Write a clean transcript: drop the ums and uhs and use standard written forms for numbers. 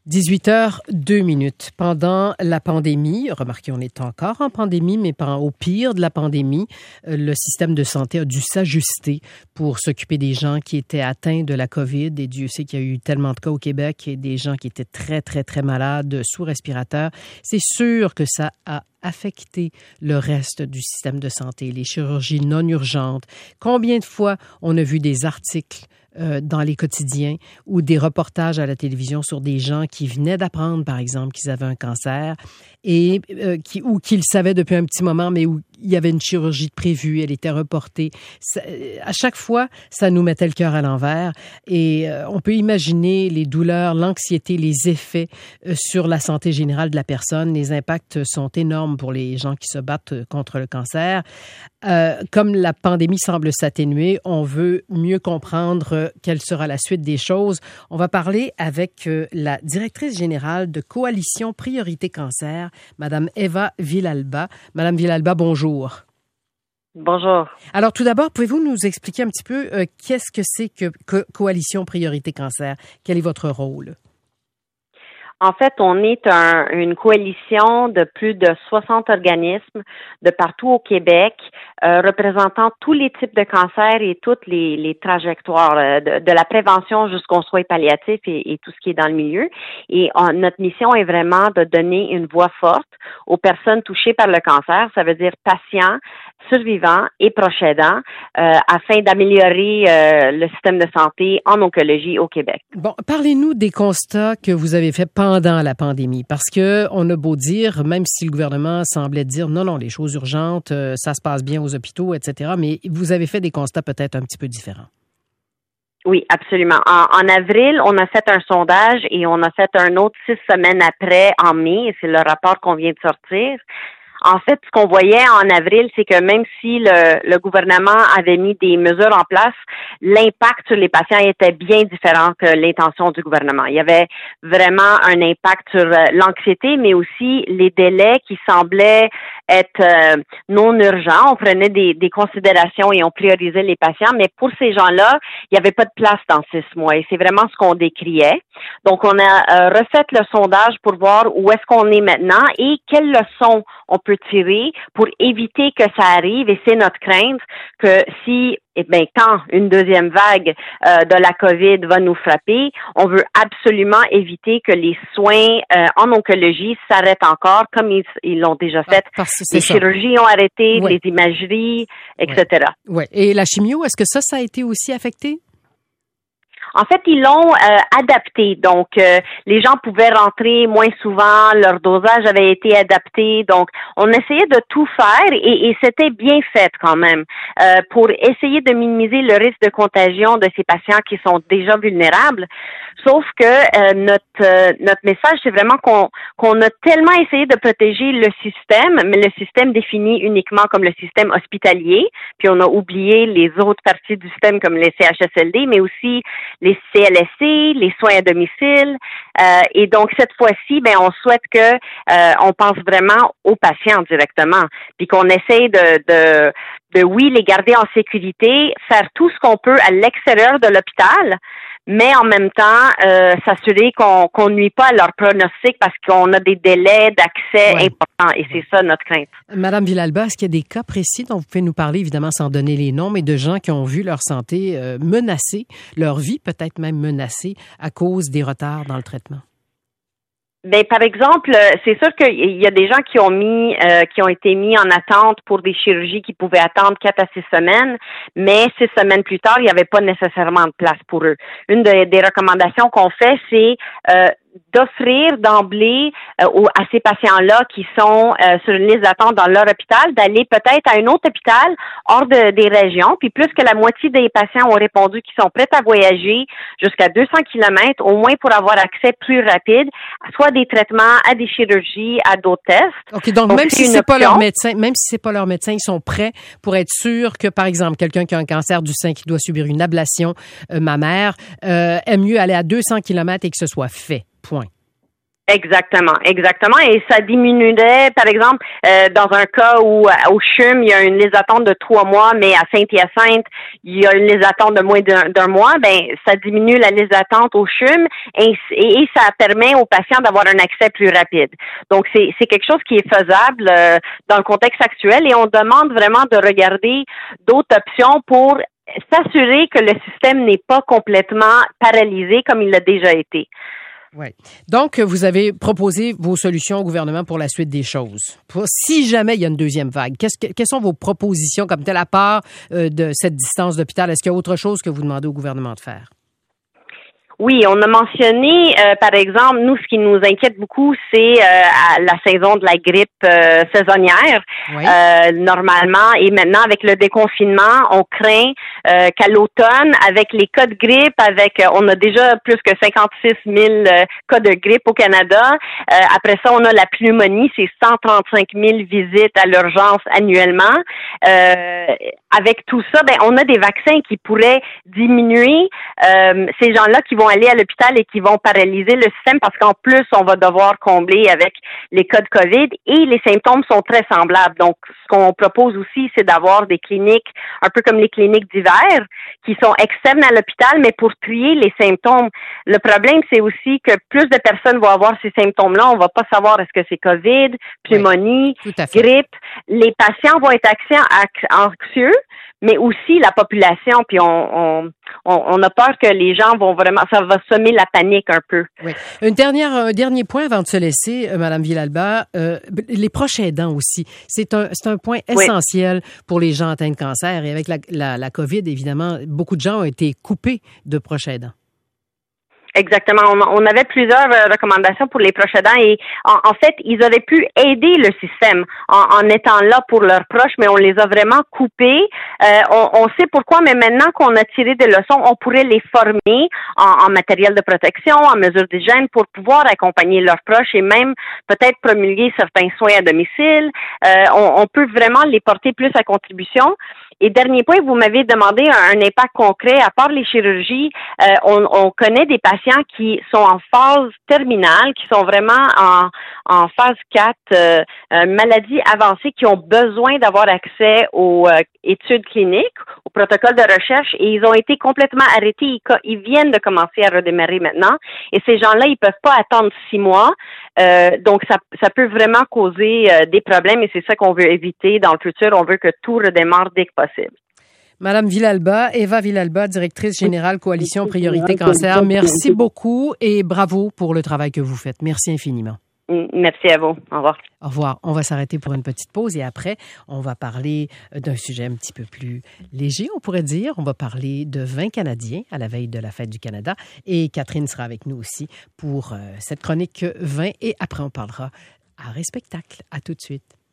18h02. Pendant la pandémie, remarquez, on est encore en pandémie, mais au pire de la pandémie, le système de santé a dû s'ajuster pour s'occuper des gens qui étaient atteints de la COVID. Et Dieu sait qu'il y a eu tellement de cas au Québec et des gens qui étaient très, très, très malades, sous respirateur. C'est sûr que ça a affecté le reste du système de santé, les chirurgies non urgentes. Combien de fois on a vu des articles dans les quotidiens ou des reportages à la télévision sur des gens qui venaient d'apprendre, par exemple, qu'ils avaient un cancer et ou qu'ils le savaient depuis un petit moment, mais où il y avait une chirurgie prévue, elle était reportée. À chaque fois, ça nous mettait le cœur à l'envers et on peut imaginer les douleurs, l'anxiété, les effets sur la santé générale de la personne. Les impacts sont énormes pour les gens qui se battent contre le cancer. Comme la pandémie semble s'atténuer, on veut mieux comprendre quelle sera la suite des choses. On va parler avec la directrice générale de Coalition Priorité Cancer, Madame Eva Villalba. Madame Villalba, bonjour. Bonjour. Alors, tout d'abord, pouvez-vous nous expliquer un petit peu qu'est-ce que c'est que Coalition Priorité Cancer? Quel est votre rôle? En fait, on est une coalition de plus de 60 organismes de partout au Québec, représentant tous les types de cancers et toutes les trajectoires, de la prévention jusqu'aux soins palliatifs et tout ce qui est dans le milieu. Et notre mission est vraiment de donner une voix forte aux personnes touchées par le cancer, ça veut dire patients, survivants et proches aidants, afin d'améliorer le système de santé en oncologie au Québec. Bon, parlez-nous des constats que vous avez faits pendant la pandémie, parce que on a beau dire, même si le gouvernement semblait dire non, les choses urgentes, ça se passe bien aux hôpitaux, etc., mais vous avez fait des constats peut-être un petit peu différents. Oui, absolument. En avril, on a fait un sondage et on a fait un autre 6 semaines après, en mai, et c'est le rapport qu'on vient de sortir. En fait, ce qu'on voyait en avril, c'est que même si le gouvernement avait mis des mesures en place, l'impact sur les patients était bien différent que l'intention du gouvernement. Il y avait vraiment un impact sur l'anxiété, mais aussi les délais qui semblaient être non urgents. On prenait des considérations et on priorisait les patients, mais pour ces gens-là, il n'y avait pas de place dans 6 mois et c'est vraiment ce qu'on décriait. Donc, on a refait le sondage pour voir où est-ce qu'on est maintenant et quelles leçons on peut tirer pour éviter que ça arrive, et c'est notre crainte que quand une deuxième vague de la COVID va nous frapper, on veut absolument éviter que les soins en oncologie s'arrêtent encore, comme ils l'ont déjà fait. Les chirurgies ont arrêté, les imageries, etc. Ouais. Et la chimio, est-ce que ça a été aussi affecté? En fait, ils l'ont adapté. Donc, les gens pouvaient rentrer moins souvent, leur dosage avait été adapté. Donc, on essayait de tout faire et c'était bien fait quand même pour essayer de minimiser le risque de contagion de ces patients qui sont déjà vulnérables. Sauf que notre message, c'est vraiment qu'on a tellement essayé de protéger le système, mais le système défini uniquement comme le système hospitalier, puis on a oublié les autres parties du système comme les CHSLD, mais aussi les CLSC, les soins à domicile. Et donc, cette fois-ci, on souhaite que on pense vraiment aux patients directement, puis qu'on essaye de les garder en sécurité, faire tout ce qu'on peut à l'extérieur de l'hôpital, mais en même temps, s'assurer qu'on nuit pas à leur pronostic parce qu'on a des délais d'accès importants. Et c'est ça notre crainte. Madame Villalba, est-ce qu'il y a des cas précis dont vous pouvez nous parler, évidemment sans donner les noms, mais de gens qui ont vu leur santé menacée, leur vie peut-être même menacée à cause des retards dans le traitement? Par exemple, c'est sûr qu'il y a des gens qui ont été mis en attente pour des chirurgies qui pouvaient attendre 4 à 6 semaines, mais 6 semaines plus tard, il n'y avait pas nécessairement de place pour eux. Une des recommandations qu'on fait, c'est d'offrir d'emblée à ces patients-là qui sont sur une liste d'attente dans leur hôpital, d'aller peut-être à un autre hôpital hors des régions. Puis plus que la moitié des patients ont répondu qu'ils sont prêts à voyager jusqu'à 200 kilomètres, au moins pour avoir accès plus rapide, soit des traitements, à des chirurgies, à d'autres tests. OK, donc même si c'est pas leur médecin, ils sont prêts pour être sûrs que, par exemple, quelqu'un qui a un cancer du sein qui doit subir une ablation mammaire aime mieux aller à 200 kilomètres et que ce soit fait. Point. Exactement. Et ça diminuerait, par exemple, dans un cas où au CHUM, il y a une liste d'attente de 3 mois, mais à Saint-Hyacinthe, il y a une liste d'attente de moins d'un mois, ben ça diminue la liste d'attente au CHUM et ça permet aux patients d'avoir un accès plus rapide. Donc, c'est quelque chose qui est faisable dans le contexte actuel et on demande vraiment de regarder d'autres options pour s'assurer que le système n'est pas complètement paralysé comme il l'a déjà été. Oui. Donc, vous avez proposé vos solutions au gouvernement pour la suite des choses. Si jamais il y a une deuxième vague, quelles sont vos propositions comme telle à part de cette distance d'hôpital? Est-ce qu'il y a autre chose que vous demandez au gouvernement de faire? Oui, on a mentionné, par exemple, nous, ce qui nous inquiète beaucoup, c'est la saison de la grippe saisonnière. Oui. Normalement, et maintenant, avec le déconfinement, on craint qu'à l'automne, avec les cas de grippe, on a déjà plus que 56 000 cas de grippe au Canada. Après ça, on a la pneumonie, c'est 135 000 visites à l'urgence annuellement. Avec tout ça, ben, on a des vaccins qui pourraient diminuer ces gens-là qui vont aller à l'hôpital et qui vont paralyser le système parce qu'en plus, on va devoir combler avec les cas de COVID et les symptômes sont très semblables. Donc, ce qu'on propose aussi, c'est d'avoir des cliniques, un peu comme les cliniques d'hiver, qui sont externes à l'hôpital, mais pour trier les symptômes. Le problème, c'est aussi que plus de personnes vont avoir ces symptômes-là. On va pas savoir est-ce que c'est COVID, pneumonie, grippe. Les patients vont être anxieux, mais aussi la population, puis on a peur que les gens vont vraiment, ça va semer la panique un peu. Oui. Un dernier point avant de se laisser, Madame Villalba, les proches aidants aussi. C'est un point essentiel pour les gens atteints de cancer et avec la COVID, évidemment, beaucoup de gens ont été coupés de proches aidants. Exactement. On avait plusieurs recommandations pour les proches aidants et en fait, ils auraient pu aider le système en étant là pour leurs proches, mais on les a vraiment coupés. On sait pourquoi, mais maintenant qu'on a tiré des leçons, on pourrait les former en matériel de protection, en mesures d'hygiène pour pouvoir accompagner leurs proches et même peut-être promulguer certains soins à domicile. On peut vraiment les porter plus à contribution. Et dernier point, vous m'avez demandé un impact concret. À part les chirurgies, on connaît des patients qui sont en phase terminale, qui sont vraiment en phase 4, maladie avancée, qui ont besoin d'avoir accès aux études cliniques, aux protocoles de recherche, et ils ont été complètement arrêtés. Ils viennent de commencer à redémarrer maintenant. Et ces gens-là, ils peuvent pas attendre 6 mois. Donc, ça peut vraiment causer des problèmes et c'est ça qu'on veut éviter dans le futur. On veut que tout redémarre dès que possible. Madame Villalba, Eva Villalba, directrice générale Coalition Priorité Cancer, merci beaucoup et bravo pour le travail que vous faites. Merci infiniment. Merci à vous. Au revoir. Au revoir. On va s'arrêter pour une petite pause et après, on va parler d'un sujet un petit peu plus léger, on pourrait dire. On va parler de vin canadien à la veille de la Fête du Canada et Catherine sera avec nous aussi pour cette chronique vin et après, on parlera art et spectacle. À tout de suite.